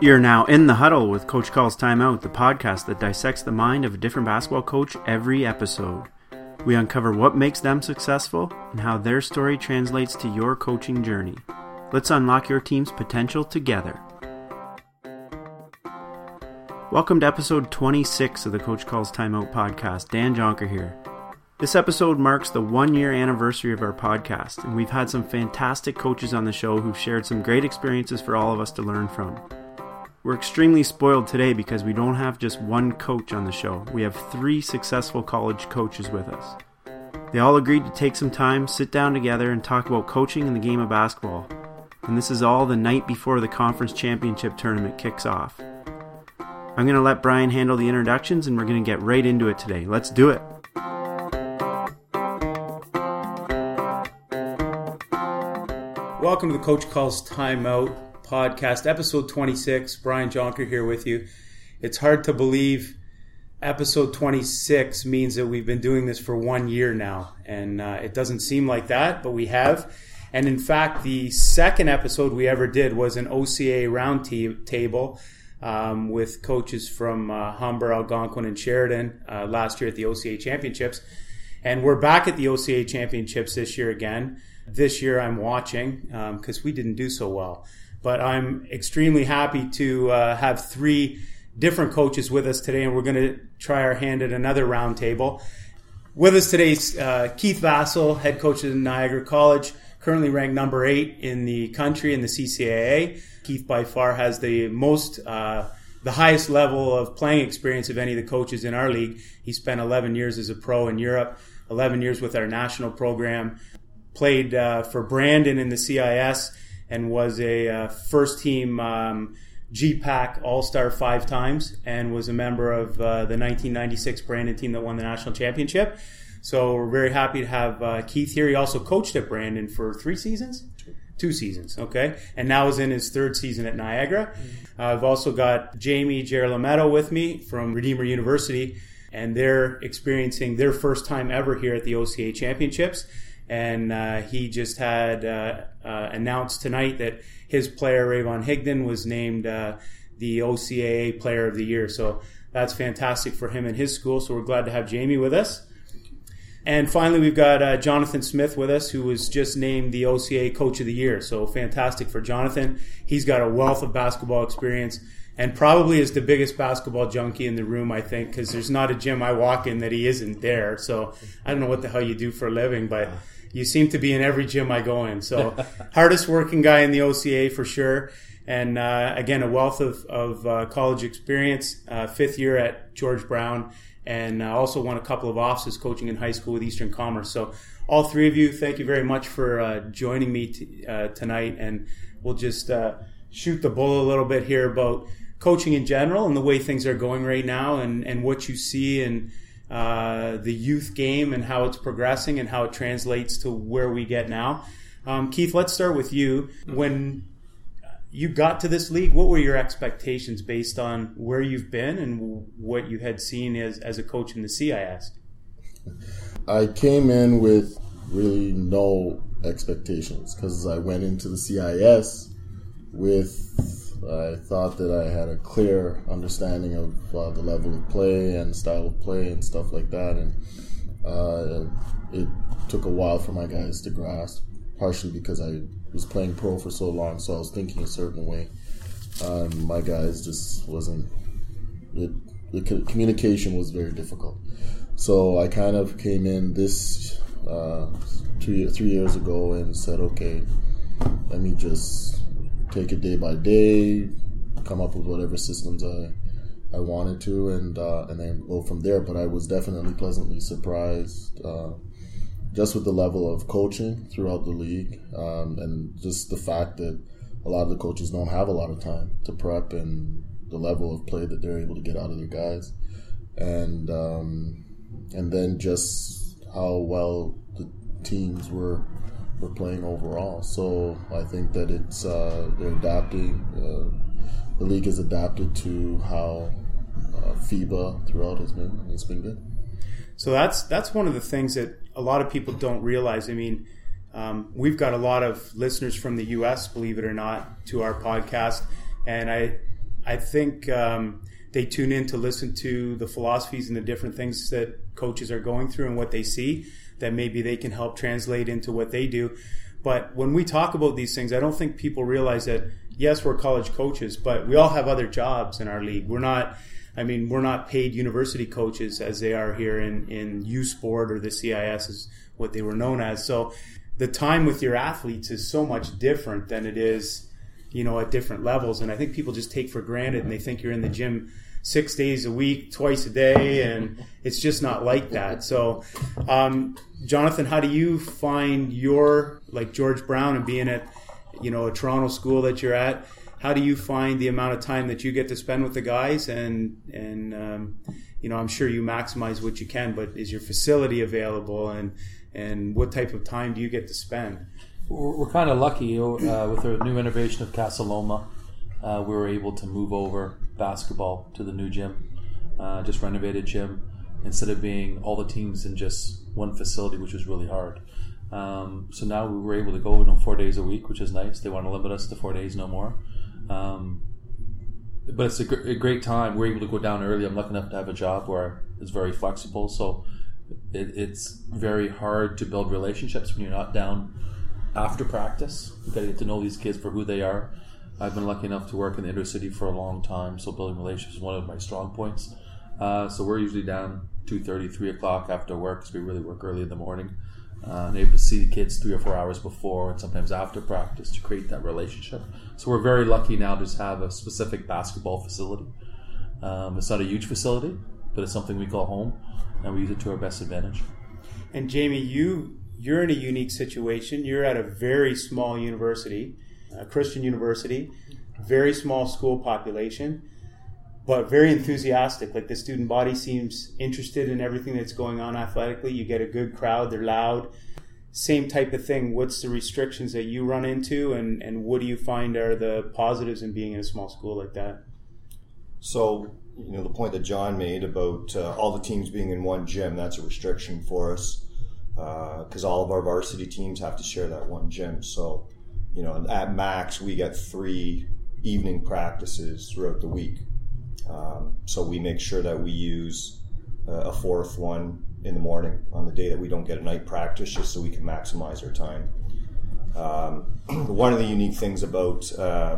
You're now in the huddle with Coach Calls Timeout, the podcast that dissects the mind of a different basketball coach every episode. We uncover what makes them successful and how their story translates to your coaching journey. Let's unlock your team's potential together. Welcome to episode 26 of the Coach Calls Timeout podcast. Dan Jonker here. This episode marks the 1-year anniversary of our podcast, and we've had some fantastic coaches on the show who've shared some great experiences for all of us to learn from. We're extremely spoiled today because we don't have just one coach on the show. We have 3 successful college coaches with us. They all agreed to take some time, sit down together, and talk about coaching and the game of basketball. And this is all the night before the conference championship tournament kicks off. I'm going to let Brian handle the introductions, and we're going to get right into it today. Let's do it. Welcome to the Coach Calls Timeout podcast, episode 26. Brian Jonker here with you. It's hard to believe episode 26 means that we've been doing this for 1 year now, and it doesn't seem like that, but we have. And in fact, the second episode we ever did was an OCA roundtable with coaches from Humber, Algonquin, and Sheridan last year at the OCA Championships. And we're back at the OCA Championships this year again. This year I'm watching because we didn't do so well. But I'm extremely happy to have 3 different coaches with us today, and we're going to try our hand at another roundtable. With us today is Keith Vassell, head coach at Niagara College, currently ranked number 8 in the country in the CCAA. Keith by far has the highest level of playing experience of any of the coaches in our league. He spent 11 years as a pro in Europe, 11 years with our national program, played for Brandon in the CIS, and was a first-team GPAC All-Star 5 times, and was a member of the 1996 Brandon team that won the national championship. So we're very happy to have Keith here. He also coached at Brandon for 3 seasons? 2 seasons, okay. And now is in his 3rd season at Niagara. I've also got Jamie Geralametto with me from Redeemer University, and they're experiencing their first time ever here at the OCA Championships. And he just had announced tonight that his player, Rayvon Higdon, was named the OCAA Player of the Year. So that's fantastic for him and his school. So we're glad to have Jamie with us. And finally, we've got Jonathan Smith with us, who was just named the OCA Coach of the Year. So fantastic for Jonathan. He's got a wealth of basketball experience and probably is the biggest basketball junkie in the room, I think, because there's not a gym I walk in that he isn't there. So I don't know what the hell you do for a living, but you seem to be in every gym I go in. So hardest working guy in the OCA for sure. And again, a wealth of college experience, 5th year at George Brown, and also won a couple of offices coaching in high school with Eastern Commerce. So all 3 of you, thank you very much for joining me tonight. And we'll just shoot the bull a little bit here about coaching in general and the way things are going right now, and what you see in the youth game and how it's progressing and how it translates to where we get now. Keith, let's start with you. When you got to this league, what were your expectations based on where you've been and what you had seen as a coach in the CIS? I came in with really no expectations because I went into the CIS I thought that I had a clear understanding of the level of play and style of play and stuff like that, and it took a while for my guys to grasp, partially because I was playing pro for so long, so I was thinking a certain way. My guys just wasn't. The communication was very difficult. So I kind of came in this 3 years ago and said, okay, let me just take it day by day, come up with whatever systems I wanted to, and then go from there. But I was definitely pleasantly surprised just with the level of coaching throughout the league, and just the fact that a lot of the coaches don't have a lot of time to prep, and the level of play that they're able to get out of their guys, and then just how well the teams were playing overall. So I think that it's they're adapting. The league has adapted to how FIBA throughout has been. It's been good. So that's one of the things that a lot of people don't realize. I mean, we've got a lot of listeners from the U.S., believe it or not, to our podcast, and I I think they tune in to listen to the philosophies and the different things that coaches are going through and what they see that maybe they can help translate into what they do. But when we talk about these things, I don't think people realize that, yes, we're college coaches, but we all have other jobs in our league. We're not paid university coaches as they are here in U Sport, or the CIS is what they were known as. So the time with your athletes is so much different than it is, at different levels. And I think people just take for granted, and they think you're in the gym 6 days a week, twice a day, and it's just not like that. So, Jonathan, how do you find your, like George Brown and being at, a Toronto school that you're at, how do you find the amount of time that you get to spend with the guys? And I'm sure you maximize what you can, but is your facility available, and what type of time do you get to spend? We're kind of lucky with the new renovation of Casa Loma. We were able to move over basketball to the new gym, just renovated gym, instead of being all the teams in just one facility, which was really hard. So now we were able to go 4 days a week, which is nice. They want to limit us to 4 days, no more. But it's a great time. We're able to go down early. I'm lucky enough to have a job where it's very flexible, so it's very hard to build relationships when you're not down after practice. You've got to get to know these kids for who they are. I've been lucky enough to work in the inner city for a long time, so building relationships is one of my strong points. So we're usually down 2:30, 3 o'clock after work, because we really work early in the morning. And able to see the kids 3 or 4 hours before and sometimes after practice to create that relationship. So we're very lucky now to just have a specific basketball facility. It's not a huge facility, but it's something we call home, and we use it to our best advantage. And Jamie, you're in a unique situation. You're at a very small university, a Christian university, very small school population, but very enthusiastic. Like, the student body seems interested in everything that's going on athletically. You get a good crowd, they're loud. Same type of thing. What's the restrictions that you run into, and what do you find are the positives in being in a small school like that? So, the point that John made about all the teams being in one gym, that's a restriction for us, because all of our varsity teams have to share that one gym. So, at max, we get 3 evening practices throughout the week. So we make sure that we use a 4th one in the morning on the day that we don't get a night practice, just so we can maximize our time. One of the unique things about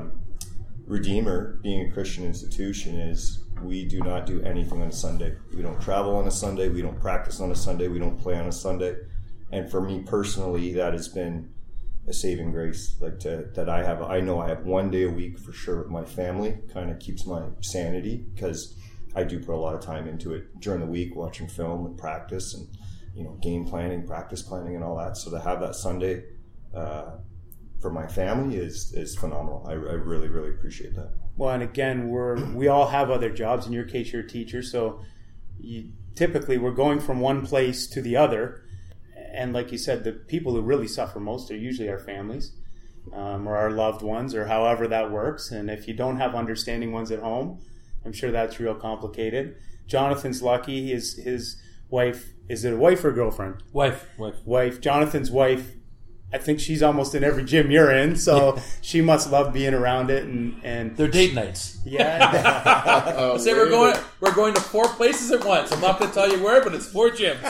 Redeemer being a Christian institution is we do not do anything on a Sunday. We don't travel on a Sunday. We don't practice on a Sunday. We don't play on a Sunday. And for me personally, that has been a saving grace. I know I have 1 day a week for sure with my family. Kind of keeps my sanity, because I do put a lot of time into it during the week, watching film and practice and game planning, practice planning, and all that. So to have that Sunday for my family is phenomenal. I really, really appreciate that. Well, and again, we all have other jobs. In your case, you're a teacher, so typically we're going from one place to the other. And like you said, the people who really suffer most are usually our families, or our loved ones, or however that works. And if you don't have understanding ones at home, I'm sure that's real complicated. Jonathan's lucky. His wife, is it a wife or girlfriend? Wife. Jonathan's wife, I think she's almost in every gym you're in, so she must love being around it. And they're date nights. Yeah. Say we're going to 4 places at once. I'm not going to tell you where, but it's 4 gyms.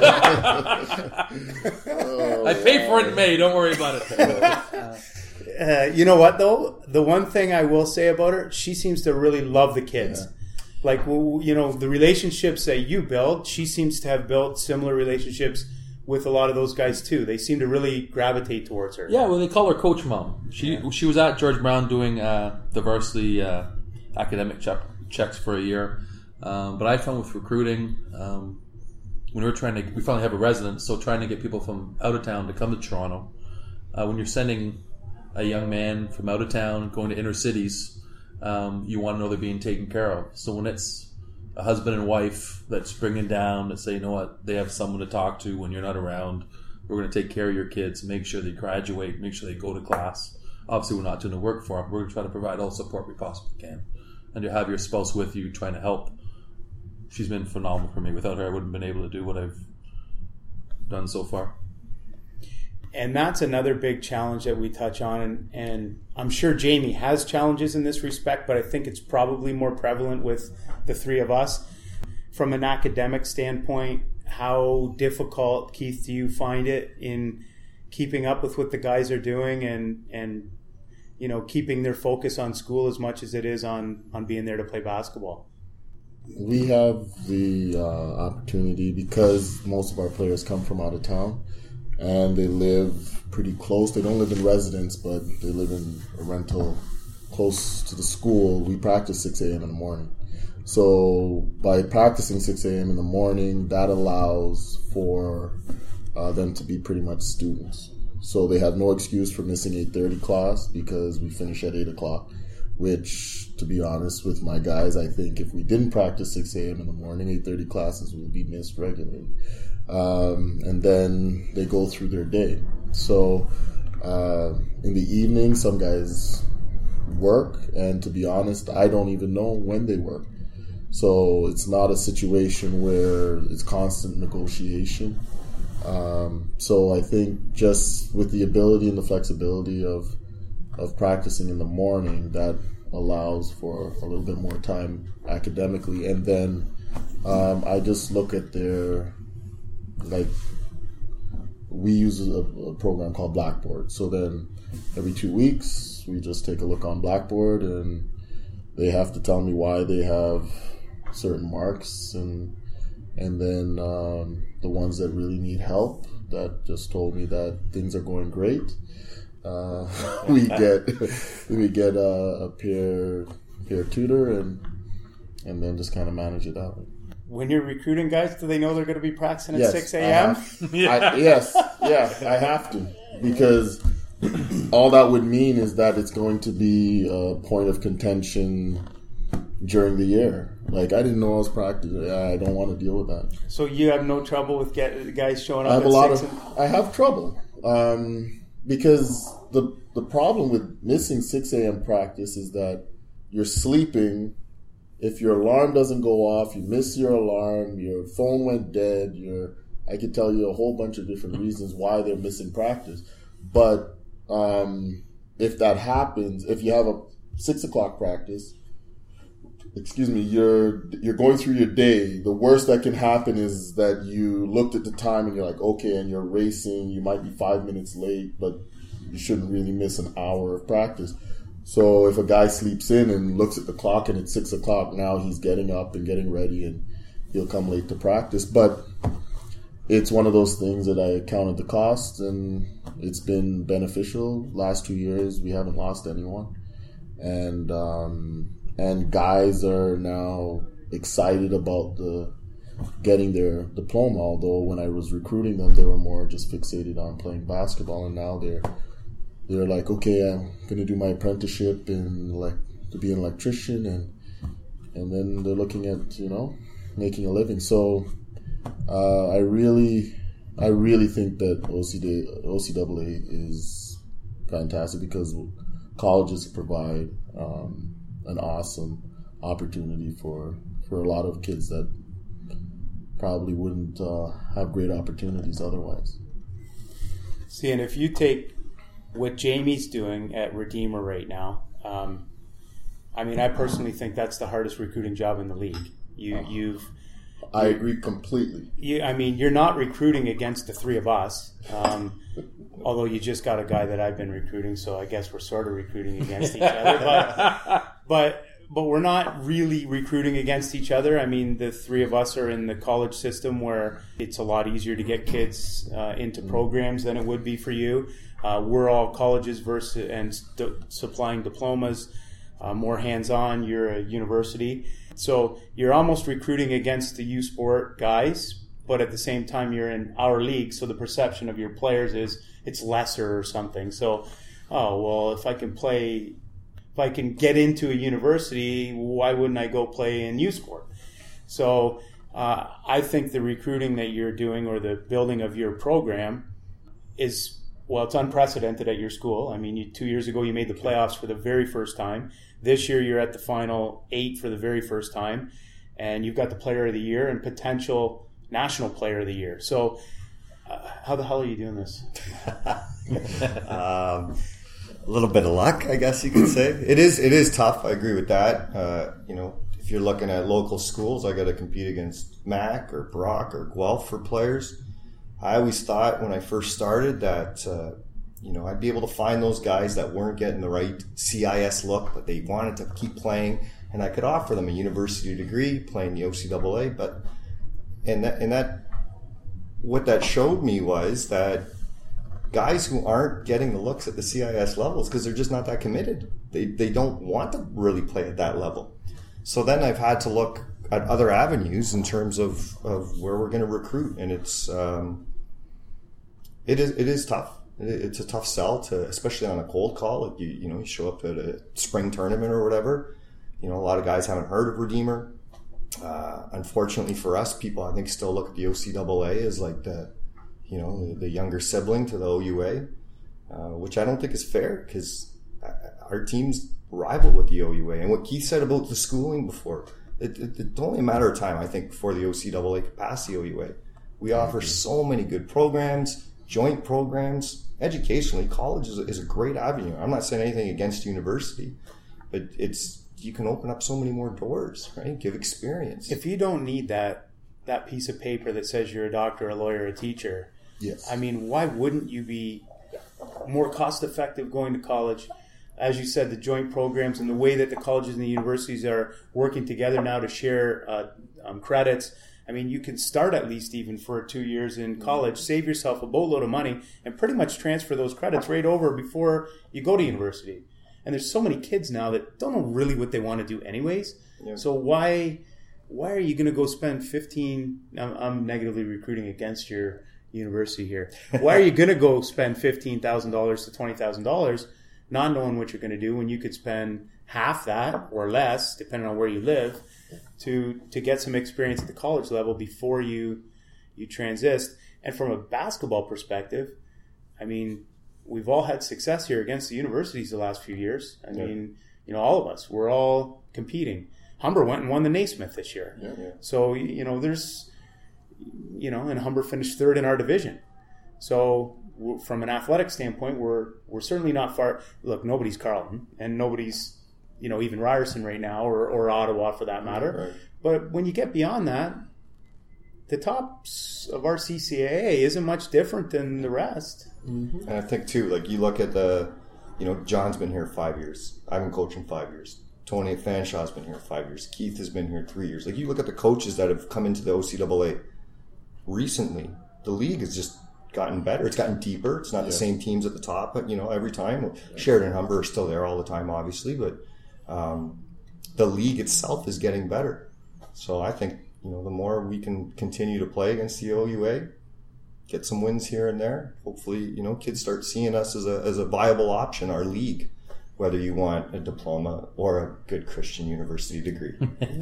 I pay for it in May. Don't worry about it. You know what, though? The one thing I will say about her, she seems to really love the kids. Yeah. Like, the relationships that you build, she seems to have built similar relationships with a lot of those guys too. They seem to really gravitate towards her. Yeah, well, they call her Coach Mom. She was at George Brown doing the varsity academic checks for a year. But I found with recruiting, when we finally have a residence, so trying to get people from out of town to come to Toronto. When you're sending a young man from out of town going to inner cities, you want to know they're being taken care of. So when it's a husband and wife that's bringing down to say, you know what, they have someone to talk to when you're not around. We're going to take care of your kids, make sure they graduate, make sure they go to class. Obviously, we're not doing the work for them. We're going to try to provide all the support we possibly can. And to have your spouse with you trying to help, she's been phenomenal for me. Without her, I wouldn't have been able to do what I've done so far. And that's another big challenge that we touch on. And I'm sure Jamie has challenges in this respect, but I think it's probably more prevalent with the three of us. From an academic standpoint, how difficult, Keith, do you find it in keeping up with what the guys are doing and you know, keeping their focus on school as much as it is on being there to play basketball? We have the opportunity, because most of our players come from out of town and they live pretty close. They don't live in residence, but they live in a rental close to the school. We practice 6 a.m. in the morning. So by practicing 6 a.m. in the morning, that allows for them to be pretty much students. So they have no excuse for missing 8:30 class, because we finish at 8 o'clock, which, to be honest with my guys, I think if we didn't practice 6 a.m. in the morning, 8:30 classes would be missed regularly. And then they go through their day. So in the evening, some guys work, and to be honest, I don't even know when they work. So it's not a situation where it's constant negotiation. So I think just with the ability and the flexibility of practicing in the morning, that allows for a little bit more time academically. And then I just look at their, like, we use a program called Blackboard. So then every 2 weeks, we just take a look on Blackboard, and they have to tell me why they have certain marks, and then the ones that really need help, that just told me that things are going great, we get a peer tutor, and then just kind of manage it out. When you're recruiting guys, do they know they're going to be practicing at 6 a.m.? I have to, because all that would mean is that it's going to be a point of contention during the year. Like, I didn't know I was practicing. I don't want to deal with that. So you have no trouble with guys showing up at 6? I have trouble because the problem with missing 6 a.m. practice is that you're sleeping. If your alarm doesn't go off, you miss your alarm, your phone went dead, I could tell you a whole bunch of different reasons why they're missing practice. But if that happens, if you have a 6 o'clock practice, you're going through your day, the worst that can happen is that you looked at the time and you're like, okay, and you're racing, you might be 5 minutes late, but you shouldn't really miss an hour of practice. So if a guy sleeps in and looks at the clock and it's 6 o'clock, now he's getting up and getting ready and he'll come late to practice. But it's one of those things that I counted the cost, and it's been beneficial. Last 2 years, we haven't lost anyone. And guys are now excited about getting their diploma, although when I was recruiting them, they were more just fixated on playing basketball, and now they're like, okay, I'm going to do my apprenticeship to be an electrician, and then they're looking at, making a living. So I really think that OCAA is fantastic, because colleges provide an awesome opportunity for a lot of kids that probably wouldn't have great opportunities otherwise. See, and if you take what Jamie's doing at Redeemer right now, I personally think that's the hardest recruiting job in the league. I agree completely. You're not recruiting against the three of us, although you just got a guy that I've been recruiting, so I guess we're sort of recruiting against each other. But we're not really recruiting against each other. The three of us are in the college system where it's a lot easier to get kids into programs than it would be for you. We're all colleges and supplying diplomas, more hands-on. You're a university. So you're almost recruiting against the U Sport guys, but at the same time you're in our league, so the perception of your players is it's lesser or something. So, if I can get into a university, why wouldn't I go play in U Sport? So I think the recruiting that you're doing, or the building of your program, is, it's unprecedented at your school. 2 years ago you made the playoffs for the very first time. This year you're at the Final 8 for the very first time, and you've got the Player of the Year and potential National Player of the Year. So How the hell are you doing this? A little bit of luck, I guess you could say. It is tough. I agree with that. If you're looking at local schools, I got to compete against Mac or Brock or Guelph for players. I always thought when I first started that, I'd be able to find those guys that weren't getting the right CIS look, but they wanted to keep playing, and I could offer them a university degree playing the OCAA. But what that showed me was that guys who aren't getting the looks at the CIS levels because they're just not that committed. They don't want to really play at that level. So then I've had to look at other avenues in terms of where we're going to recruit, and it is tough. It's a tough sell to, especially on a cold call. Like you show up at a spring tournament or whatever. A lot of guys haven't heard of Redeemer. Unfortunately for us, people I think still look at the OCAA as like the younger sibling to the OUA, which I don't think is fair because our teams rival with the OUA. And what Keith said about the schooling before, it's only a matter of time, I think, before the OCAA could pass the OUA. We offer so many good programs, joint programs. Educationally, college is a great avenue. I'm not saying anything against university, but you can open up so many more doors, right? Give experience. If you don't need that piece of paper that says you're a doctor, a lawyer, a teacher, Yes. I mean, why wouldn't you be more cost effective going to college? As you said, the joint programs and the way that the colleges and the universities are working together now to share credits. I mean, you can start at least even for 2 years in college, save yourself a boatload of money, and pretty much transfer those credits right over before you go to university. And there's so many kids now that don't know really what they want to do anyways. Yeah. So why are you going to go spend I'm negatively recruiting against your university here. Why are you going to go spend $15,000 to $20,000 not knowing what you're going to do when you could spend half that or less, depending on where you live, to get some experience at the college level before you transist? And from a basketball perspective, I mean, we've all had success here against the universities the last few years. I mean, all of us, we're all competing. Humber went and won the Naismith this year. Yeah. So, there's, and Humber finished third in our division. So from an athletic standpoint, we're certainly not far. Look, nobody's Carleton and nobody's, even Ryerson right now or Ottawa for that matter. Right. But when you get beyond that, the tops of our CCAA isn't much different than the rest. Mm-hmm. And I think too, like you look at John's been here 5 years. I've been coaching 5 years. Tony Fanshaw's been here 5 years. Keith has been here 3 years. Like you look at the coaches that have come into the OCAA recently, the league has just gotten better. It's gotten deeper. It's not the same teams at the top, but every time. Sheridan and Humber are still there all the time, obviously, but the league itself is getting better. So I think the more we can continue to play against the OUA, get some wins here and there. Hopefully, kids start seeing us as a viable option, our league, whether you want a diploma or a good Christian university degree.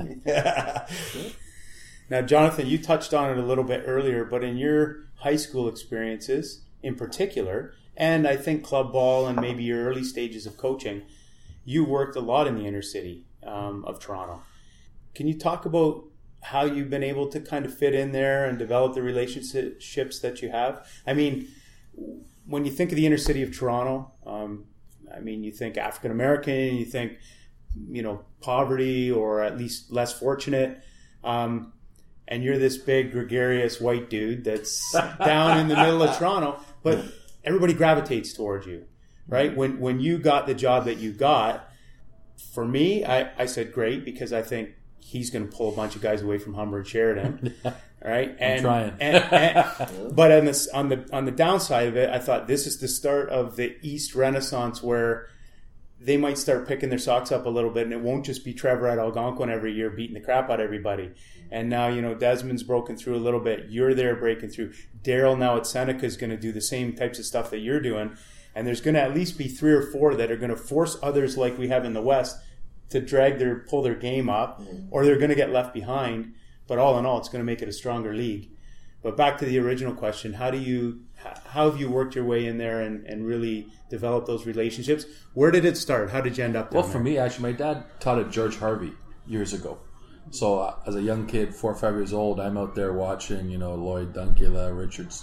Now, Jonathan, you touched on it a little bit earlier, but in your high school experiences in particular, and I think club ball and maybe your early stages of coaching, you worked a lot in the inner city of Toronto. Can you talk about how you've been able to kind of fit in there and develop the relationships that you have? I mean, when you think of the inner city of Toronto, you think African American, you think, poverty or at least less fortunate. And you're this big, gregarious white dude that's down in the middle of Toronto, but everybody gravitates towards you, right? When you got the job that you got, for me, I said great, because I think he's going to pull a bunch of guys away from Humber and Sheridan, right? I'm trying. But on the downside of it, I thought this is the start of the East Renaissance, where they might start picking their socks up a little bit, and it won't just be Trevor at Algonquin every year beating the crap out of everybody. And now, Desmond's broken through a little bit. You're there breaking through. Daryl now at Seneca is going to do the same types of stuff that you're doing. And there's going to at least be 3 or 4 that are going to force others like we have in the West to pull their game up, or they're going to get left behind. But all in all, it's going to make it a stronger league. But back to the original question, how have you worked your way in there and really developed those relationships? Where did it start? How did you end up there? Well, for me, actually, my dad taught at George Harvey years ago. So as a young kid, 4 or 5 years old, I'm out there watching, Lloyd Dunkula, Richard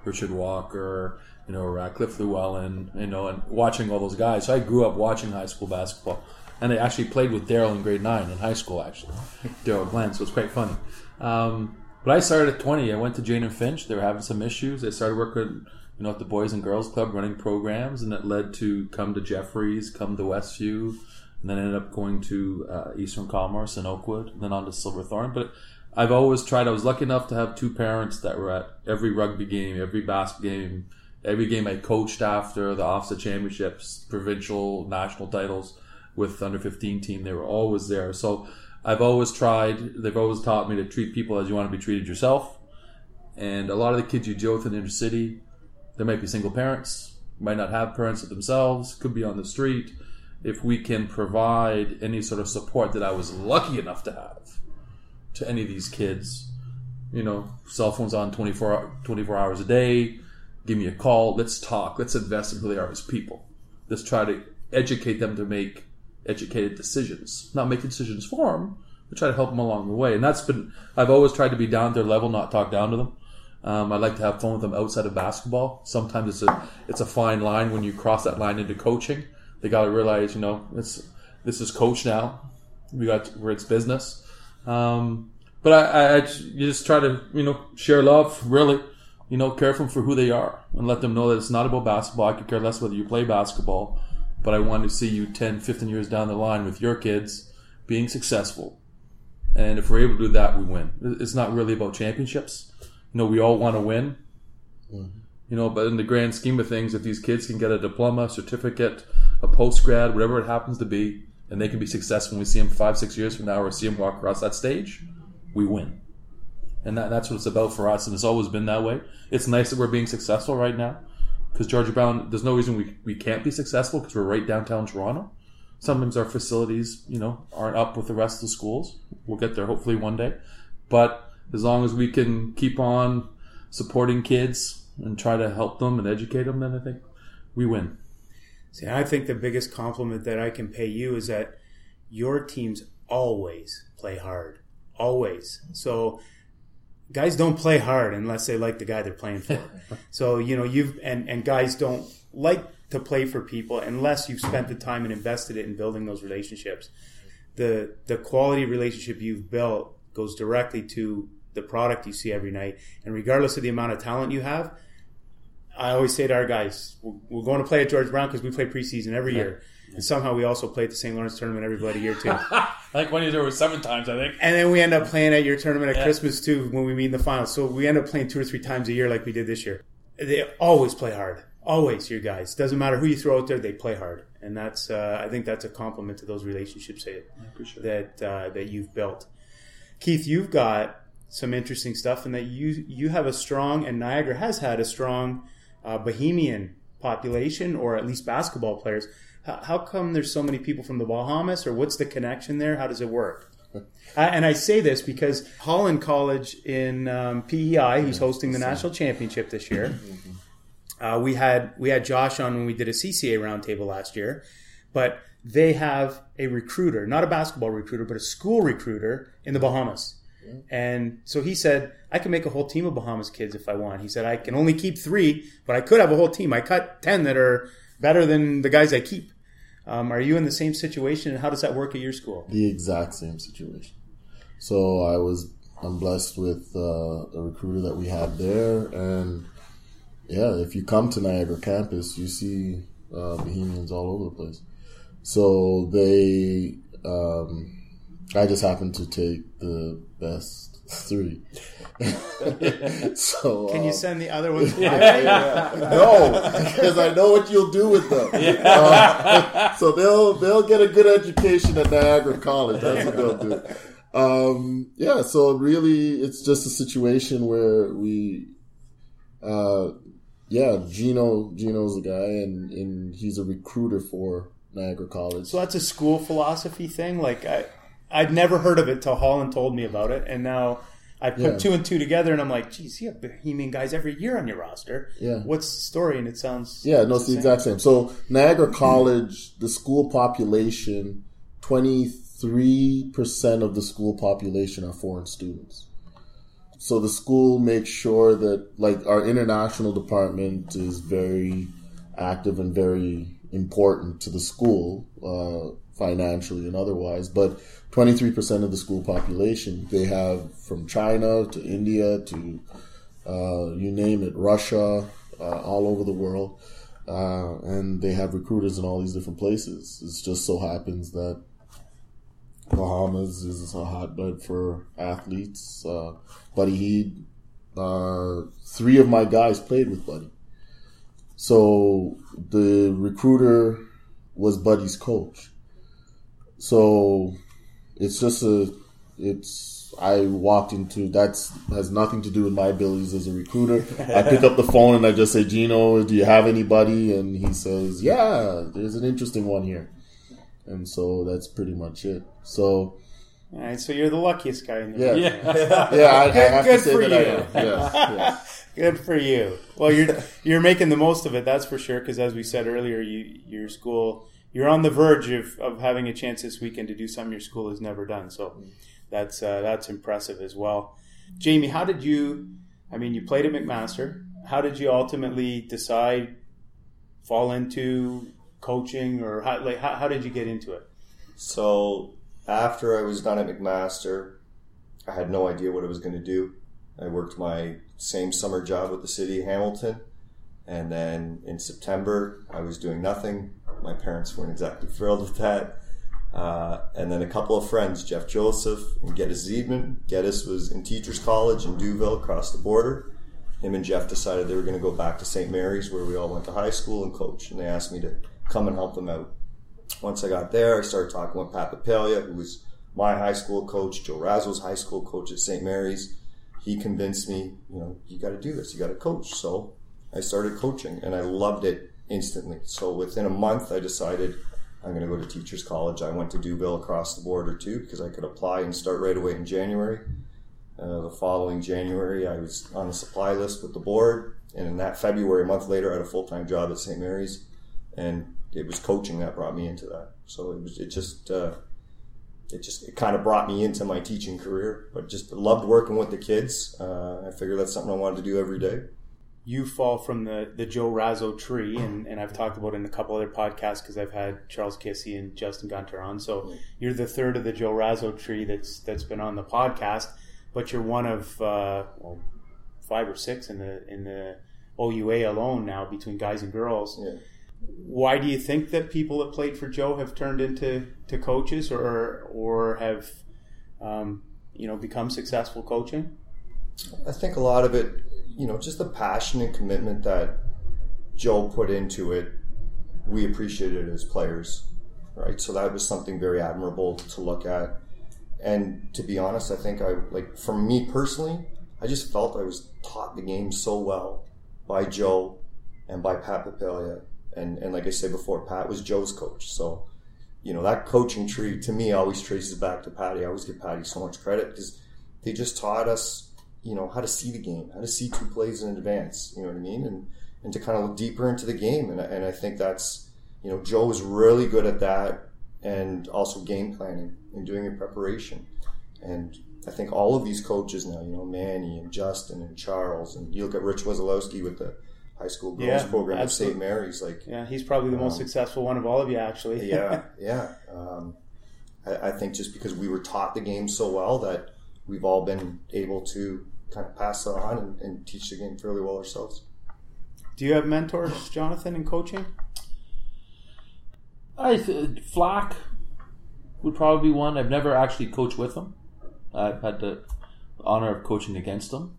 Richard Walker, Cliff Llewellyn, and watching all those guys. So I grew up watching high school basketball. And I actually played with Daryl in grade 9 in high school, actually. Daryl Glenn, so it's quite funny. But I started at 20. I went to Jane and Finch. They were having some issues. I started working, at the Boys and Girls Club, running programs, and that led to come to Jeffries, come to Westview, and then ended up going to Eastern Commerce in Oakwood, and then on to Silverthorne. But I've always tried. I was lucky enough to have 2 parents that were at every rugby game, every basketball game, every game I coached after, the OFSA championships, provincial, national titles with the under 15 team. They were always there. So I've always tried. They've always taught me to treat people as you want to be treated yourself. And a lot of the kids you deal with in the inner city, there might be single parents, might not have parents themselves, could be on the street. If we can provide any sort of support that I was lucky enough to have to any of these kids, cell phones on 24 hours a day, give me a call, let's talk, let's invest in who they are as people. Let's try to educate them to make educated decisions. Not make decisions for them, but try to help them along the way. And I've always tried to be down to their level, not talk down to them. I like to have fun with them outside of basketball. Sometimes it's a fine line when you cross that line into coaching. They got to realize, this is coach now. We're its business. But you just try to, share love, really, care for them for who they are and let them know that it's not about basketball. I could care less whether you play basketball, but I want to see you 10, 15 years down the line with your kids being successful. And if we're able to do that, we win. It's not really about championships. We all want to win. Mm-hmm. But in the grand scheme of things, if these kids can get a diploma, certificate, a post-grad, whatever it happens to be, and they can be successful when we see them 5-6 years from now or see them walk across that stage, we win. And that's what it's about for us, and it's always been that way. It's nice that we're being successful right now, because Georgia Brown, there's no reason we can't be successful because we're right downtown Toronto. Sometimes our facilities, aren't up with the rest of the schools. We'll get there hopefully one day. But as long as we can keep on supporting kids and try to help them and educate them, then I think we win. See, I think the biggest compliment that I can pay you is that your teams always play hard. Always. So guys don't play hard unless they like the guy they're playing for. So, and guys don't like to play for people unless you've spent the time and invested it in building those relationships. The quality relationship you've built goes directly to the product you see every night. And regardless of the amount of talent you have, I always say to our guys, we're going to play at George Brown because we play preseason every year. And somehow we also play at the St. Lawrence tournament every bloody year too. I think one year there was 7 times, I think. And then we end up playing at your tournament at Christmas too when we meet in the finals. So we end up playing 2 or 3 times a year like we did this year. They always play hard. Always, your guys. Doesn't matter who you throw out there, they play hard. And that's I think that's a compliment to those relationships that you've built. Keith, you've got some interesting stuff in that you have a strong, and Niagara has had a strong Bahamian population, or at least basketball players. How come there's so many people from the Bahamas, or what's the connection there? How does it work? And I say this because Holland College in PEI, who's hosting the national championship this year, we had Josh on when we did a CCA roundtable last year, but they have a recruiter, not a basketball recruiter, but a school recruiter in the Bahamas. And so he said, I can make a whole team of Bahamas kids if I want. He said, I can only keep 3, but I could have a whole team. I cut 10 that are better than the guys I keep. Are you in the same situation, and how does that work at your school? The exact same situation. So I'm blessed with a recruiter that we have there, and if you come to Niagara campus, you see Bahamians all over the place. So I just happen to take the best 3. So can you send the other ones? No, because I know what you'll do with them. So they'll get a good education at Niagara College. That's what they'll do. So really, it's just a situation where we, Gino's the guy, and he's a recruiter for Niagara College. So that's a school philosophy thing. Like I'd never heard of it till Holland told me about it, and now I put 2 and 2 together, and I'm like, geez, you have Bahamian guys every year on your roster. Yeah. What's the story? And it sounds... Yeah, no, it's the exact same. So Niagara College, the school population, 23% of the school population are foreign students. so the school makes sure that, like, our international department is very active and very important to the school, financially and otherwise. But 23% of the school population, they have from China to India to, you name it, Russia, all over the world. And they have recruiters in all these different places. It just so happens that Bahamas is a hotbed for athletes. Buddy Heed, 3 of my guys played with Buddy. So the recruiter was Buddy's coach. So it's just I walked into, has nothing to do with my abilities as a recruiter. I pick up the phone and I just say, Gino, do you have anybody? And he says, yeah, there's an interesting one here. And so that's pretty much it. So, all right, so you're the luckiest guy in the yeah, room. yeah, I have Good to say for that you. I am. Yes. Good for you. Well, you're making the most of it, that's for sure. Because as we said earlier, your school, you're on the verge of having a chance this weekend to do something your school has never done. So that's impressive as well. Jamie, how did you? I mean, you played at McMaster. How did you ultimately decide, fall into coaching, or how did you get into it? So after I was done at McMaster, I had no idea what I was going to do. I worked my same summer job with the city of Hamilton, and then in September I was doing nothing. My parents weren't exactly thrilled with that. And then a couple of friends, Jeff Joseph and Geddes Ziedman. Geddes was in Teachers College in Duville across the border. Him and Jeff decided they were going to go back to St. Mary's, where we all went to high school, and coach. And they asked me to come and help them out. Once I got there, I started talking with Pat Papalia, who was my high school coach, Joe Razzo's high school coach at St. Mary's. He convinced me, you got to do this, you got to coach. So I started coaching, and I loved it instantly. So within a month, I decided I'm going to go to Teachers College. I went to Duville across the border too, because I could apply and start right away in January. The following January, I was on the supply list with the board, and in that February, a month later, I had a full-time job at St. Mary's, and it was coaching that brought me into that. So it kind of brought me into my teaching career, but just loved working with the kids. I figured that's something I wanted to do every day. You fall from the Joe Razzo tree, and I've talked about it in a couple other podcasts because I've had Charles Kissy and Justin Gunter on. So you're the third of the Joe Razzo tree that's been on the podcast, but you're one of 5 or 6 in the OUA alone now, between guys and girls. Yeah. Why do you think that people that played for Joe have turned into coaches or have become successful coaching? I think a lot of it, just the passion and commitment that Joe put into it, we appreciated as players, right? So that was something very admirable to look at. And to be honest, I think for me personally, I just felt I was taught the game so well by Joe and by Pat Papalia. And like I said before, Pat was Joe's coach. So, that coaching tree to me always traces back to Patty. I always give Patty so much credit because they just taught us, how to see the game, how to see 2 plays in advance, you know what I mean? And to kind of look deeper into the game. And I think that's, Joe was really good at that, and also game planning and doing your preparation. And I think all of these coaches now, Manny and Justin and Charles, and you look at Rich Wesolowski with the high school girls program at St. Mary's. He's probably the most successful one of all of you, actually. Yeah. I think just because we were taught the game so well that we've all been able to kind of pass that on and teach the game fairly well ourselves. Do you have mentors, Jonathan, in coaching? Flack would probably be one. I've never actually coached with him. I've had the honor of coaching against him.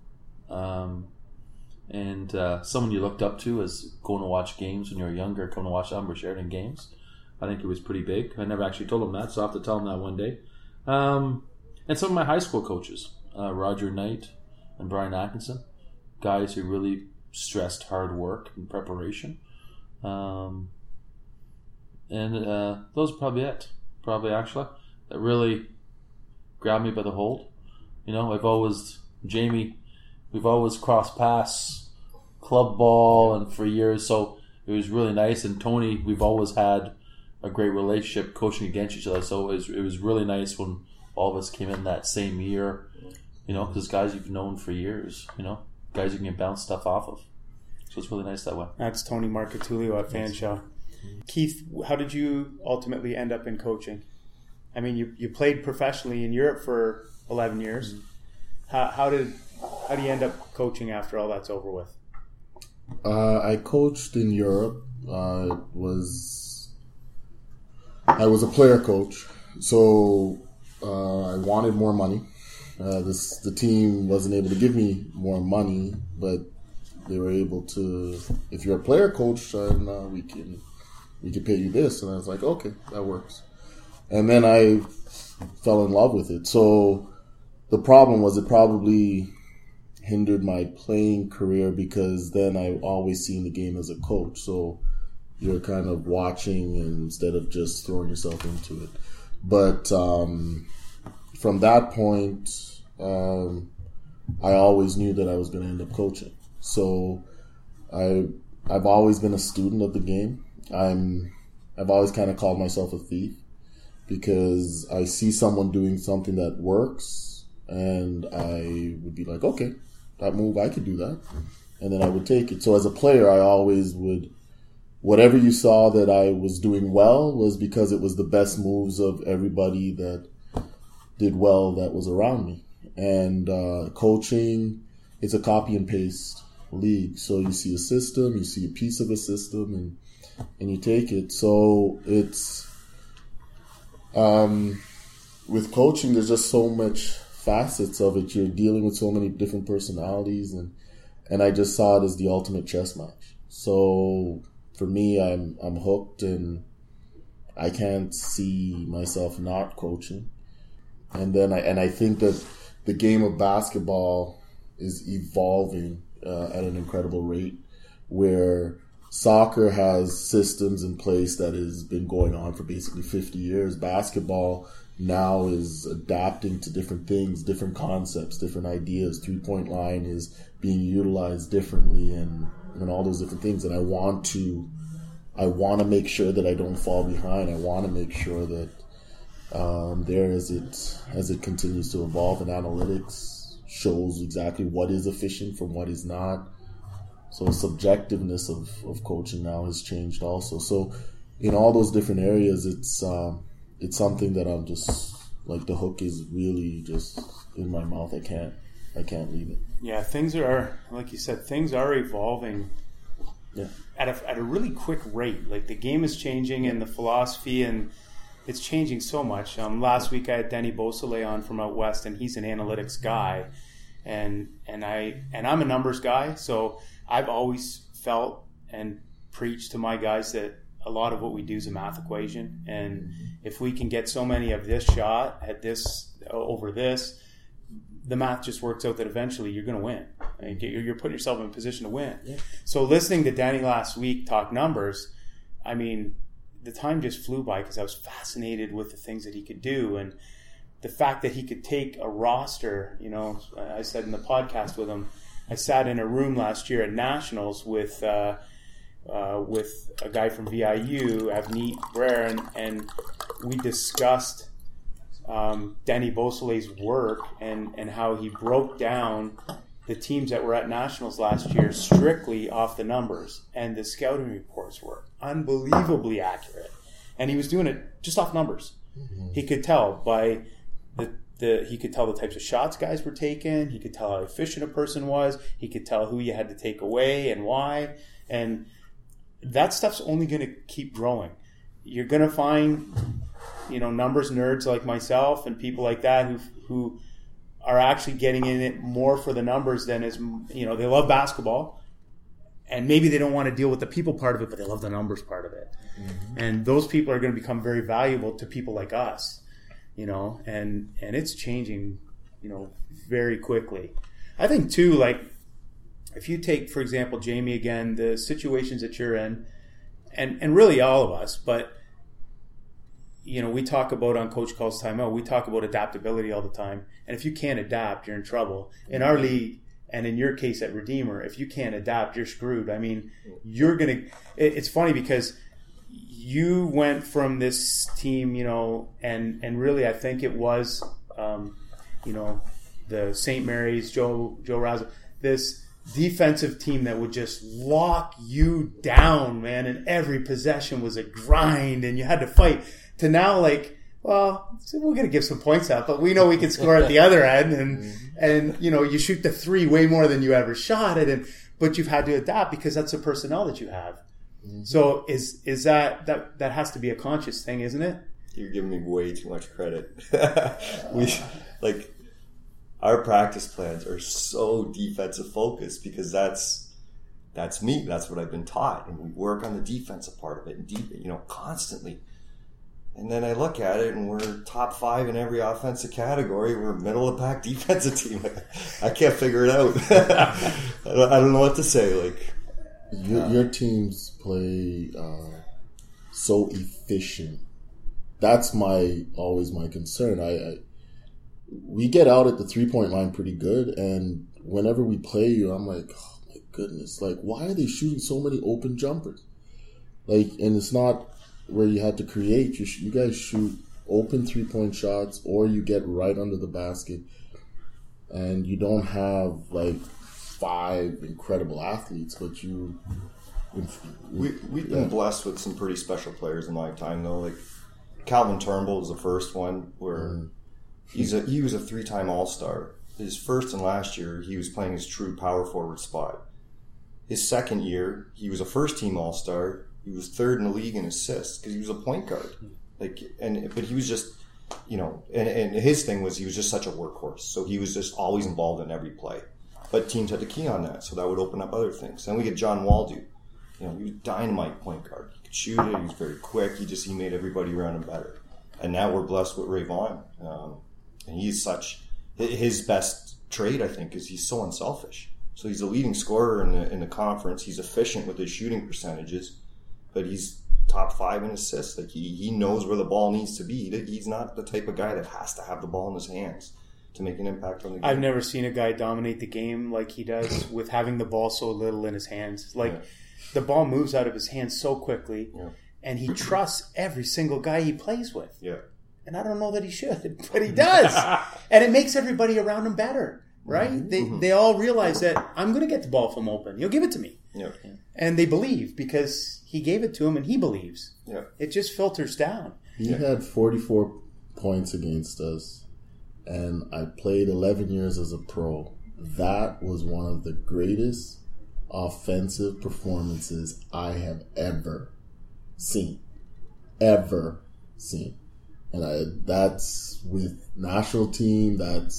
And someone you looked up to as going to watch games when you were younger, coming to watch Humber Sheridan games. I think it was pretty big. I never actually told him that, so I'll have to tell him that one day. And some of my high school coaches, Roger Knight and Brian Atkinson, guys who really stressed hard work and preparation. And those are probably it. Probably, actually. That really grabbed me by the hold. Jamie, we've always crossed paths, club ball, and for years, so it was really nice. And Tony, we've always had a great relationship coaching against each other, so it was really nice when all of us came in that same year because guys you've known for years, guys you can bounce stuff off of. So it's really nice that way. That's Tony Marcatulio at Fanshawe. Keith, how did you ultimately end up in coaching? I mean, you played professionally in Europe for 11 years. How do you end up coaching after all that's over with? I coached in Europe. I was a player coach, so I wanted more money. The team wasn't able to give me more money, but they were able to. If you're a player coach, we can pay you this, and I was like, okay, that works. And then I fell in love with it. So the problem was it probably hindered my playing career because then I always seen the game as a coach. So you're kind of watching instead of just throwing yourself into it. But from that point, I always knew that I was going to end up coaching. So I've always been a student of the game. I've always kind of called myself a thief because I see someone doing something that works and I would be like, okay, that move, I could do that. And then I would take it. So as a player, I always would, whatever you saw that I was doing well was because it was the best moves of everybody that did well that was around me. And coaching, it's a copy and paste league. So you see a system, you see a piece of a system, and you take it. So it's, with coaching, there's just so much facets of it. You're dealing with so many different personalities, and I just saw it as the ultimate chess match. So for me, I'm hooked, and I can't see myself not coaching. And then I think that the game of basketball is evolving at an incredible rate, where soccer has systems in place that has been going on for basically 50 years. Basketball now is adapting to different things, different concepts, different ideas. 3-point line is being utilized differently, and all those different things. And I want to make sure that I don't fall behind. I want to make sure that there as it continues to evolve, and analytics shows exactly what is efficient from what is not. So subjectiveness of coaching now has changed also. So in all those different areas, it's something that I'm just like, the hook is really just in my mouth. I can't leave it. Yeah, things are, like you said, things are evolving at a really quick rate. Like the game is changing and the philosophy, and it's changing so much. Last week I had Denny Beausoleil on from out west, and he's an analytics guy, and I'm a numbers guy. So I've always felt and preached to my guys that a lot of what we do is a math equation, and if we can get so many of this shot at this over this, the math just works out that eventually you're going to win. And you're putting yourself in a position to win. Yeah. So listening to Danny last week talk numbers, I mean, the time just flew by because I was fascinated with the things that he could do, and the fact that he could take a roster. I said in the podcast with him, I sat in a room last year at Nationals with a guy from VIU, Avneet Brer, and we discussed Denny Beausoleil's work and how he broke down the teams that were at Nationals last year strictly off the numbers, and the scouting reports were unbelievably accurate, and he was doing it just off numbers. Mm-hmm. He could tell by he could tell the types of shots guys were taking. He could tell how efficient a person was. He could tell who you had to take away and why. And that stuff's only going to keep growing. You're going to find, numbers nerds like myself and people like that who are actually getting in it more for the numbers than they love basketball, and maybe they don't want to deal with the people part of it, but they love the numbers part of it. Mm-hmm. And those people are going to become very valuable to people like us. And it's changing, very quickly. I think too, like if you take, for example, Jamie again, the situations that you're in, and really all of us, but we talk about on Coach Calls Timeout, we talk about adaptability all the time. And if you can't adapt, you're in trouble. In our league, and in your case at Redeemer, if you can't adapt, you're screwed. I mean, it's funny because you went from this team, and really I think it was, the St. Mary's, Joe Razzo, this defensive team that would just lock you down, man, and every possession was a grind and you had to fight, to now like, well, we're going to give some points up, but we know we can score at the other end, and you know, you shoot the three way more than you ever shot it, but you've had to adapt because that's the personnel that you have. So is that has to be a conscious thing, isn't it? You're giving me way too much credit. Our practice plans are so defensive focused because that's me. That's what I've been taught, and we work on the defensive part of it, and constantly. And then I look at it, and we're top 5 in every offensive category. We're a middle of the pack defensive team. I can't figure it out. I don't know what to say. Like your teams play so efficient. That's always my concern. We get out at the 3-point line pretty good, and whenever we play you, I'm like, oh my goodness, like why are they shooting so many open jumpers? Like, and it's not where you had to create. You guys shoot open 3-point shots, or you get right under the basket, and you don't have like 5 incredible athletes, but we've been blessed with some pretty special players in my time, though. Like Calvin Turnbull is the first one where he was a 3-time All-Star. His first and last year, he was playing his true power forward spot. His second year, he was a first-team All-Star. He was 3rd in the league in assists because he was a point guard. But he was just, and his thing was he was just such a workhorse. So he was just always involved in every play. But teams had to key on that, so that would open up other things. Then we get John Waldo. He was dynamite point guard. He could shoot it. He was very quick. He made everybody around him better. And now we're blessed with Ray Vaughn. And he's his best trait, I think, is he's so unselfish. So he's the leading scorer in the conference. He's efficient with his shooting percentages, but he's top 5 in assists. Like he knows where the ball needs to be. He's not the type of guy that has to have the ball in his hands to make an impact on the game. I've never seen a guy dominate the game like he does with having the ball so little in his hands. The ball moves out of his hands so quickly, and he trusts every single guy he plays with. Yeah. And I don't know that he should, but he does. And it makes everybody around him better, right? They all realize that I'm going to get the ball from open. He'll give it to me. Yeah. And they believe because he gave it to him and he believes. Yeah. It just filters down. He had 44 points against us, and I played 11 years as a pro. That was one of the greatest offensive performances I have ever seen. And that's with national team.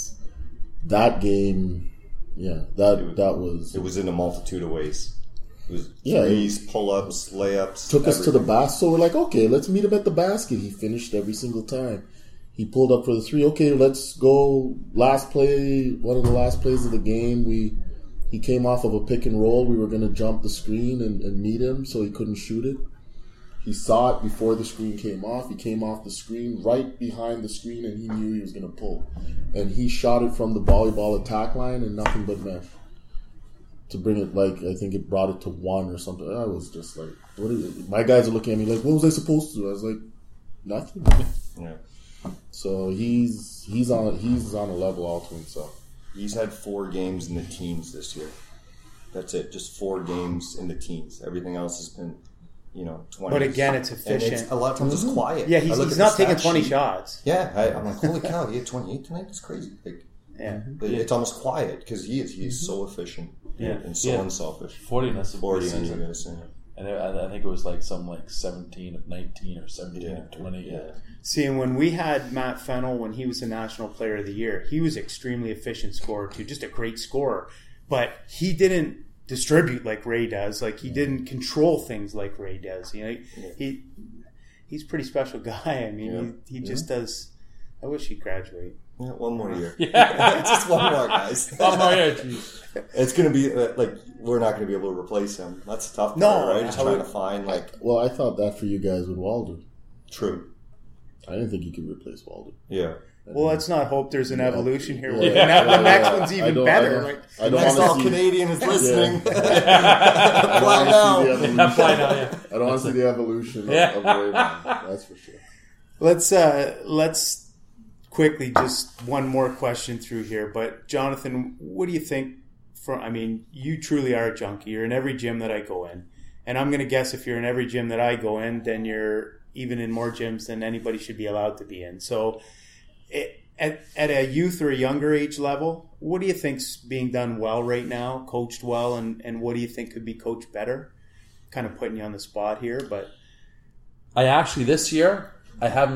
That game. Yeah, that was. It was in a multitude of ways. It was threes, pull-ups, layups. Took us to the basket. So we're like, okay, let's meet him at the basket. He finished every single time. He pulled up for the 3. Okay, let's go. Last play, one of the last plays of the game. He came off of a pick and roll. We were going to jump the screen and meet him, so he couldn't shoot it. He saw it before the screen came off. He came off the screen, right behind the screen, and he knew he was going to pull. And he shot it from the volleyball attack line and nothing but mesh. To bring it, I think it brought it to 1 or something. I was just like, my guys are looking at me like, what was I supposed to do? I was like, nothing. Yeah. So he's on a level all to himself. He's had 4 games in the teens this year. That's it. Just 4 games in the teens. Everything else has been, 20. But again, it's efficient. A lot of times it's quiet. Yeah, he's not taking 20 shots. Yeah, I'm like, holy cow, he had 28 tonight? That's crazy. It's almost quiet because he is so efficient and so unselfish. 40 in the season. Yes, and I think it was something like 17 of 19 or 17 of 20. Yeah. See, and when we had Matt Fennell, when he was the National Player of the Year, he was extremely efficient scorer too, just a great scorer. But he didn't distribute like Ray does. He didn't control things like Ray does. He's a pretty special guy. I mean, he just does. I wish he'd graduate. Yeah, one more year. Yeah. Just one more, guys. One more year, geez. It's going to be, we're not going to be able to replace him. That's a tough part, right? Just trying to find, Well, I thought that for you guys with Waldo. True. I didn't think you could replace Waldo. Yeah. Well, let's not hope there's an evolution here. Yeah. The next one's even better. I don't next want all to Canadian is listening. Apply now. Apply now, yeah. I don't want to see the evolution of Raymond. That's for sure. Let's quickly, just one more question through here. But Jonathan, what do you think? You truly are a junkie. You're in every gym that I go in. And I'm going to guess if you're in every gym that I go in, then you're even in more gyms than anybody should be allowed to be in. So at a youth or a younger age level, what do you think's being done well right now, coached well, and what do you think could be coached better? Kind of putting you on the spot here, but... I actually, this year, I've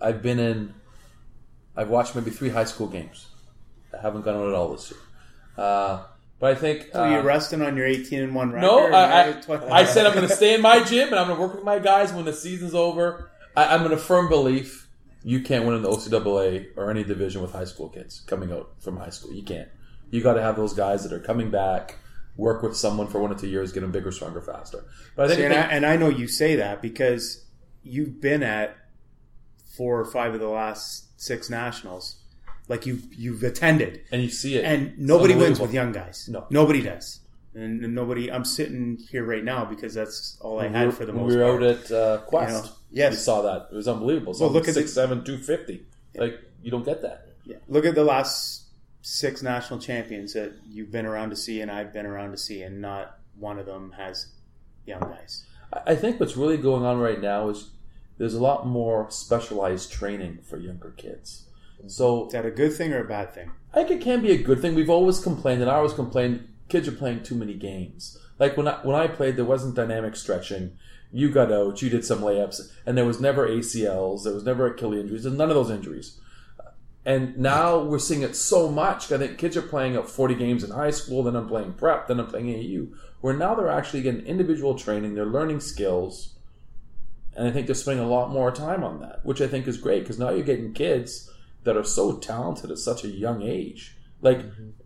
watched maybe 3 high school games. I haven't gone on at all this year. But I think... So you're resting on your 18-1 record? No, I said I'm going to stay in my gym and I'm going to work with my guys when the season's over. I'm in a firm belief you can't win in the OCAA or any division with high school kids coming out from high school. You can't. You got to have those guys that are coming back, work with someone for 1 or 2 years, get them bigger, stronger, faster. But I think, I know you say that because you've been at 4 or 5 of the last 6 nationals. Like you've attended, and you see it, and nobody wins with young guys. No, nobody does, and nobody. I'm sitting here right now because that's all I had for the most part. We were out at Quest. Yes, you saw that. It was unbelievable. So look at 6'7", 250. Like you don't get that. Yeah. Look at the last 6 national champions that you've been around to see, and I've been around to see, and not one of them has young guys. I think what's really going on right now is there's a lot more specialized training for younger kids. So is that a good thing or a bad thing? I think it can be a good thing. We've always complained, and I always complained, kids are playing too many games. Like when I played, there wasn't dynamic stretching. You got out, you did some layups, and there was never ACLs, there was never Achilles injuries, and none of those injuries. And now we're seeing it so much. I think kids are playing up 40 games in high school, then I'm playing prep, then I'm playing AAU, where now they're actually getting individual training, they're learning skills, and I think they're spending a lot more time on that, which I think is great, because now you're getting kids that are so talented at such a young age. Like,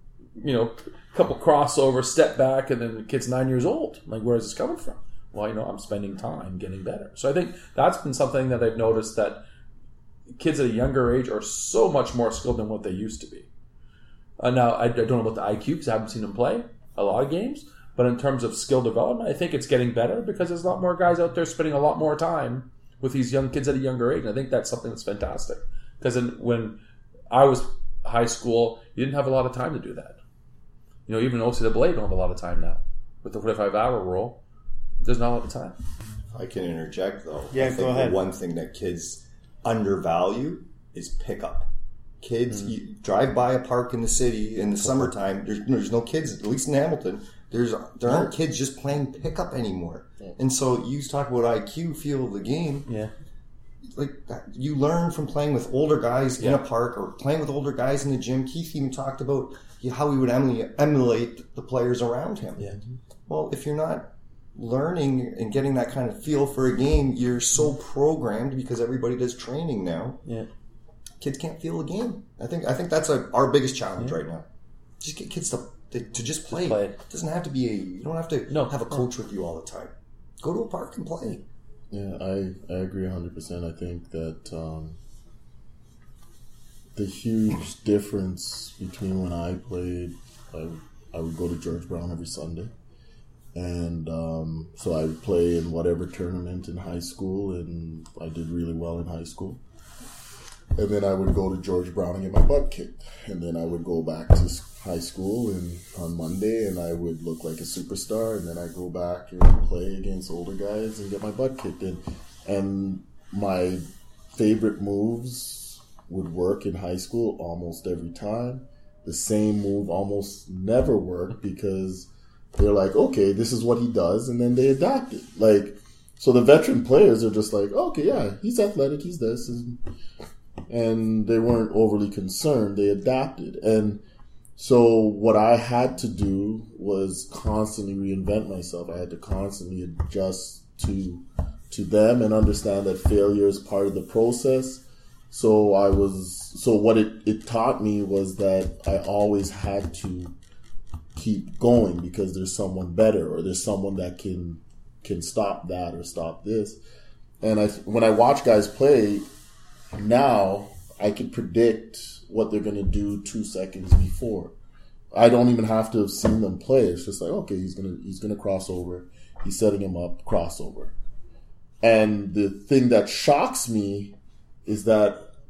a couple crossovers, step back, and then the kid's 9 years old. Like, where is this coming from? Well, I'm spending time getting better. So I think that's been something that I've noticed, that kids at a younger age are so much more skilled than what they used to be. Now, I don't know about the IQ because I haven't seen them play a lot of games, but in terms of skill development, I think it's getting better because there's a lot more guys out there spending a lot more time with these young kids at a younger age. And I think that's something that's fantastic. Because when I was high school, you didn't have a lot of time to do that. Even OCAA don't have a lot of time now. With the 45-hour rule, there's not a lot of time. I can interject, though. Yeah, go ahead. The one thing that kids undervalue is pickup. Kids, you drive by a park in the city in the summertime, there's no kids, at least in Hamilton, there aren't kids just playing pickup anymore. And so you talk about IQ, feel of the game. Yeah. Like you learn from playing with older guys in a park or playing with older guys in the gym. Keith even talked about how he would emulate the players around him. Yeah. Well, if you're not learning and getting that kind of feel for a game, you're so programmed because everybody does training now. Yeah. Kids can't feel a game. I think that's our biggest challenge right now. Just get kids to just play. It doesn't have to be you don't have to have a coach with you all the time. Go to a park and play. Yeah, I agree 100%. I think that the huge difference between when I played, I would go to George Brown every Sunday. And so I would play in whatever tournament in high school, and I did really well in high school. And then I would go to George Brown and get my butt kicked. And then I would go back to high school on Monday, and I would look like a superstar. And then I'd go back and play against older guys and get my butt kicked. And my favorite moves would work in high school almost every time. The same move almost never worked because they're like, okay, this is what he does, and then they adapt it. So the veteran players are just like, okay, yeah, he's athletic, he's this. And they weren't overly concerned. They adapted. And so what I had to do was constantly reinvent myself. I had to constantly adjust to them and understand that failure is part of the process. So what it taught me was that I always had to keep going because there's someone better or there's someone that can stop that or stop this. And when I watch guys play now, I can predict what they're going to do 2 seconds before. I don't even have to have seen them play. It's just like, okay, he's gonna cross over. He's setting him up, crossover. And the thing that shocks me is that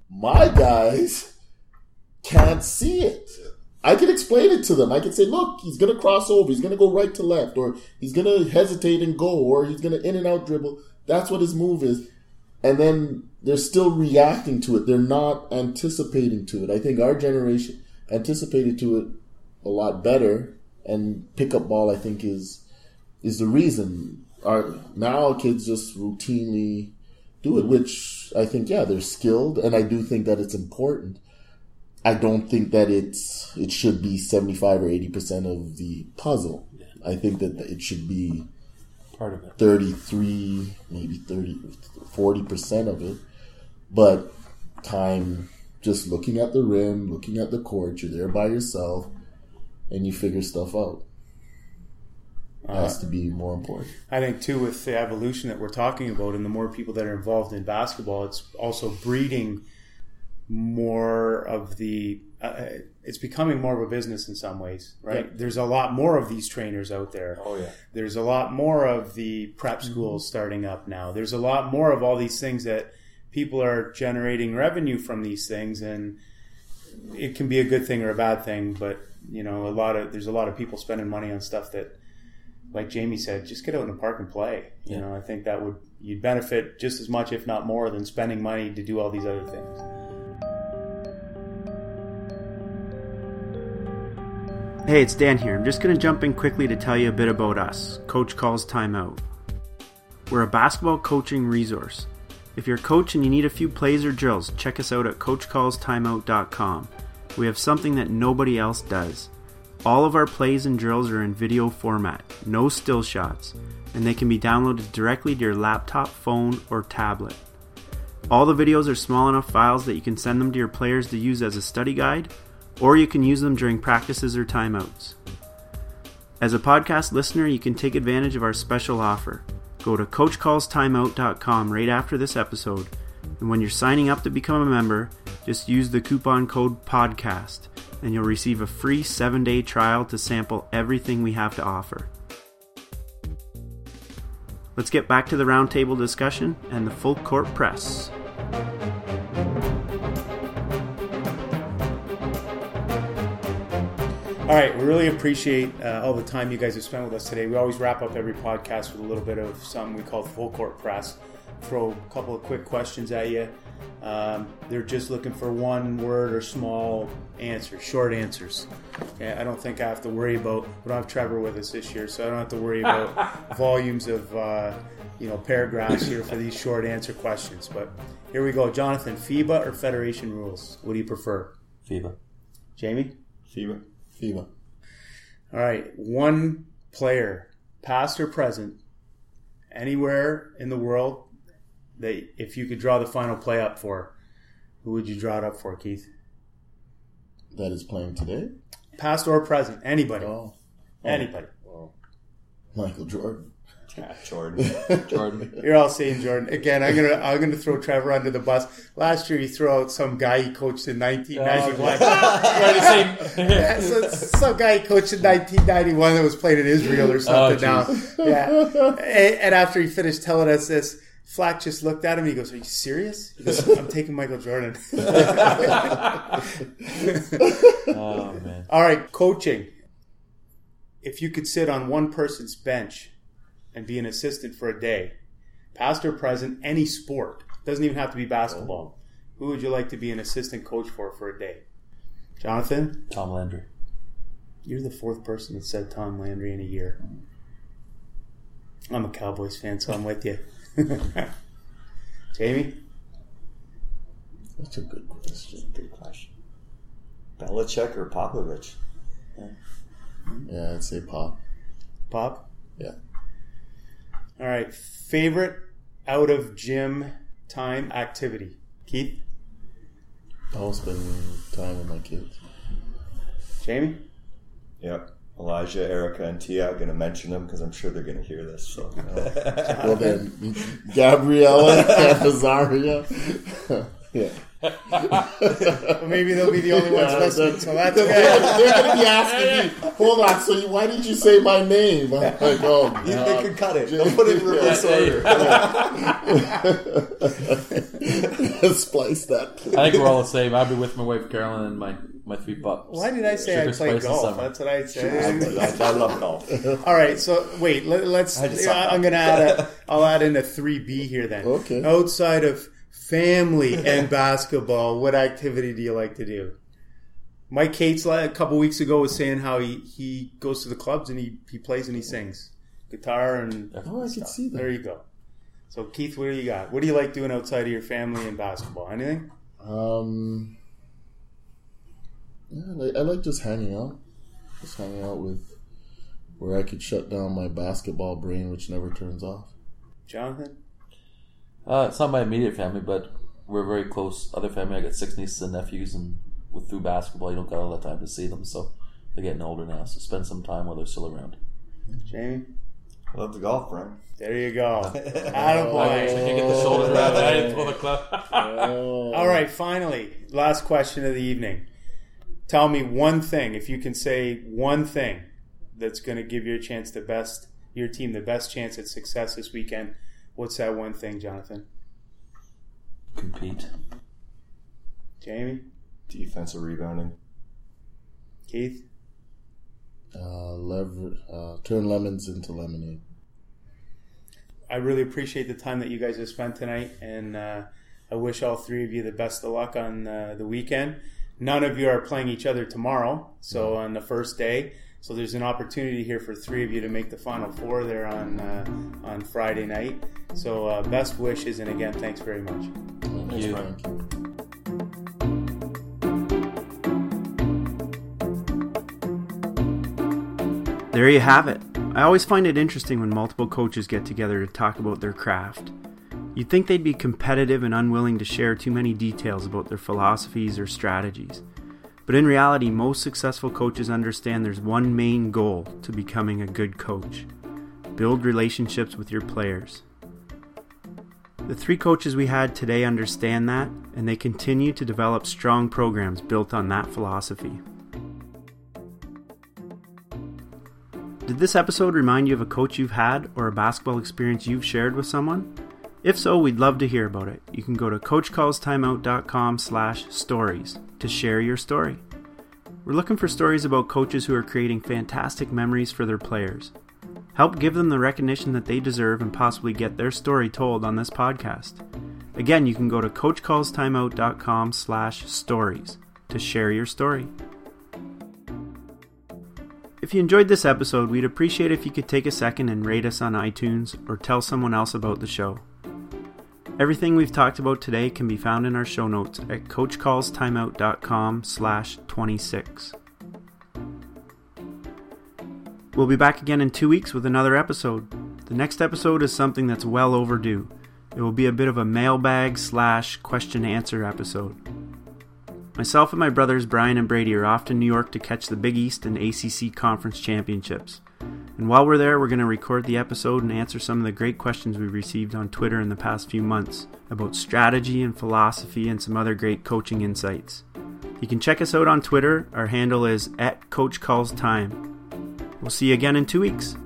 My guys can't see it. I can explain it to them. I can say, look, he's going to cross over. He's going to go right to left, or he's going to hesitate and go, or he's going to in and out dribble. That's what his move is. And then they're still reacting to it. They're not anticipating to it. I think our generation anticipated to it a lot better, and pickup ball, I think, is the reason. Now kids just routinely do it, which I think, they're skilled, and I do think that it's important. I don't think that it should be 75 or 80% of the puzzle. Yeah. I think that it should be part of it. 33, maybe 40% of it. But time, just looking at the rim, looking at the court, you're there by yourself, and you figure stuff out. Has to be more important. I think, too, with the evolution that we're talking about and the more people that are involved in basketball, it's also breeding more of the it's becoming more of a business in some ways, right? Yeah. There's a lot more of these trainers out there. Oh yeah. There's a lot more of the prep schools starting up now. There's a lot more of all these things that people are generating revenue from these things, and it can be a good thing or a bad thing, but there's a lot of people spending money on stuff that, like Jamie said, just get out in the park and play. I think that you'd benefit just as much, if not more, than spending money to do all these other things. Hey, it's Dan here. I'm just going to jump in quickly to tell you a bit about us, Coach Calls Timeout. We're a basketball coaching resource. If you're a coach and you need a few plays or drills, check us out at coachcallstimeout.com. We have something that nobody else does. All of our plays and drills are in video format, no still shots, and they can be downloaded directly to your laptop, phone, or tablet. All the videos are small enough files that you can send them to your players to use as a study guide, or you can use them during practices or timeouts. As a podcast listener, you can take advantage of our special offer. Go to coachcallstimeout.com right after this episode, and when you're signing up to become a member, just use the coupon code PODCAST, and you'll receive a free 7-day trial to sample everything we have to offer. Let's get back to the roundtable discussion and the full court press. All right, we really appreciate all the time you guys have spent with us today. We always wrap up every podcast with a little bit of something we call full court press. Throw a couple of quick questions at you. They're just looking for one word or small answers, short answers. Okay, I don't think I have to worry about. We don't have Trevor with us this year, so I don't have to worry about volumes of paragraphs here for these short answer questions. But here we go, Jonathan. FIBA or Federation rules? What do you prefer? FIBA. Jamie? FIBA. FIBA. All right, one player, past or present, anywhere in the world that if you could draw the final play up for, who would you draw it up for, Keith? That is playing today? Past or present, anybody. Anybody. Oh. Michael Jordan. Yeah, Jordan. You're all saying Jordan. Again, I'm gonna throw Trevor under the bus. Last year, you throw out some guy he coached in 1991. Some guy he coached in 1991 that was playing in Israel or something now. Yeah. And after he finished telling us this, Flack just looked at him. He goes, "Are you serious?" He goes, "I'm taking Michael Jordan." Oh man! All right, coaching. If you could sit on one person's bench and be an assistant for a day, past or present, any sport, doesn't even have to be basketball. Who would you like to be an assistant coach for a day? Jonathan? Tom Landry. You're the fourth person that said Tom Landry in a year. I'm a Cowboys fan, so I'm with you. Jamie? That's a good question. Good question. Belichick or Popovich? Yeah, I'd say Pop. Pop? Yeah. All right. Favorite out of gym time activity? Keith? I'll spend time with my kids. Jamie? Yep. Elijah, Erica, and Tia. I'm going to mention them because I'm sure they're going to hear this. So, well then, Gabriella and Azaria. Yeah. Well, maybe they'll be the only ones listening, so that's good. They're going to be asking me, hold on, so why did you say my name? I'm like, oh, God. They could cut it. They'll put it in reverse order. Splice that, please. I think we're all the same. I'll be with my wife Carolyn and my 3 pups. Why did I say I Sugar, play spice, and golf? summer. That's what I said. I love golf. All right, so wait. Let's. I'm going to add. I'll add in a 3B here then. Okay. Outside of family and basketball, what activity do you like to do? Mike Cates a couple weeks ago was saying how he goes to the clubs and he plays and he sings guitar and Oh, I can see that. there you go. So Keith, what do you got? What do you like doing outside of your family and basketball? Anything? I like just hanging out. Just hanging out with where I could shut down my basketball brain, which never turns off. Jonathan? It's not my immediate family, but we're very close. Other family, I got 6 nieces and nephews, and through basketball, you don't got all that time to see them, so they're getting older now. So spend some time while they're still around. Jamie? I love the golf, Brian. There you go. I Attaboy. can get the shoulders around. I didn't pull the club. All right, finally, last question of the evening. Tell me one thing, if you can say one thing that's going to give your team the best chance at success this weekend. What's that one thing, Jonathan? Compete. Jamie? Defensive rebounding. Keith? Turn lemons into lemonade. I really appreciate the time that you guys have spent tonight, and I wish all 3 of you the best of luck on the weekend. None of you are playing each other tomorrow, so on the first day. So there's an opportunity here for 3 of you to make the Final Four there on Friday night. So best wishes, and again, thanks very much. Thank you. Thank you. There you have it. I always find it interesting when multiple coaches get together to talk about their craft. You'd think they'd be competitive and unwilling to share too many details about their philosophies or strategies. But in reality, most successful coaches understand there's one main goal to becoming a good coach: build relationships with your players. The 3 coaches we had today understand that, and they continue to develop strong programs built on that philosophy. Did this episode remind you of a coach you've had or a basketball experience you've shared with someone? If so, we'd love to hear about it. You can go to coachcallstimeout.com/stories to share your story. We're looking for stories about coaches who are creating fantastic memories for their players. Help give them the recognition that they deserve and possibly get their story told on this podcast. Again, you can go to coachcallstimeout.com/stories to share your story. If you enjoyed this episode, we'd appreciate if you could take a second and rate us on iTunes or tell someone else about the show. Everything we've talked about today can be found in our show notes at coachcallstimeout.com/26. We'll be back again in 2 weeks with another episode. The next episode is something that's well overdue. It will be a bit of a mailbag/question-answer episode. Myself and my brothers Brian and Brady are off to New York to catch the Big East and ACC Conference Championships. And while we're there, we're going to record the episode and answer some of the great questions we've received on Twitter in the past few months about strategy and philosophy and some other great coaching insights. You can check us out on Twitter. Our handle is @CoachCallsTime. We'll see you again in 2 weeks.